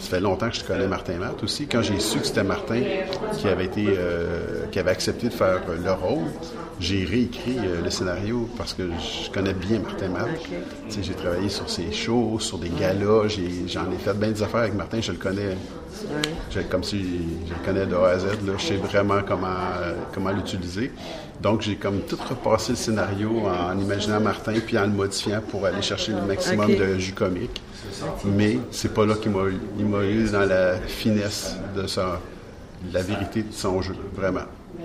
fait longtemps que je connais Martin Matt aussi. Quand j'ai su que c'était Martin qui avait accepté de faire le rôle, j'ai réécrit le scénario parce que je connais bien Martin Matt. Okay. J'ai travaillé sur ses shows, sur des galas, j'en ai fait bien des affaires avec Martin, je le connais. Comme si je le connais de A à Z, là. Je sais vraiment comment l'utiliser. Donc, j'ai comme tout repassé le scénario en imaginant Martin puis en le modifiant pour aller chercher le maximum de jus comique. Mais c'est pas là qu'il m'a eu. Il m'a eu dans la finesse de la vérité de son jeu, vraiment.